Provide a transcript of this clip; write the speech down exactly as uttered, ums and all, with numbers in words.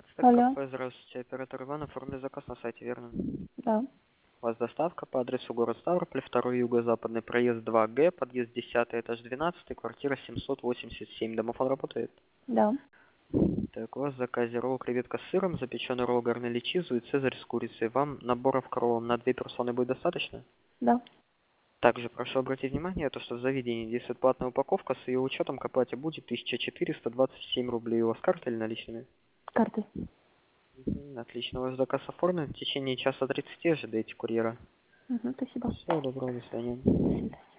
Алло. Кафе, здравствуйте, оператор Иван, оформили заказ на сайте, верно? Да. У вас доставка по адресу город Ставрополь, второй юго-западный проезд два Г, подъезд десятый, этаж двенадцатый, квартира семьсот восемьдесят семь. Домофон работает? Да. Так, у вас в заказе ролл креветка с сыром, запеченный ролл гарнели чизу и цезарь с курицей. Вам наборов к роллам на две персоны будет достаточно? Да. Также прошу обратить внимание, то, что в заведении действует платная упаковка, с ее учетом к оплате будет тысяча четыреста двадцать семь рублей. У вас карта или наличными? Карты. Мгм, отлично, ваш заказ оформлен. В течение часа тридцати ожидайте курьера. Угу, спасибо. Всего доброго, до свидания. До свидания.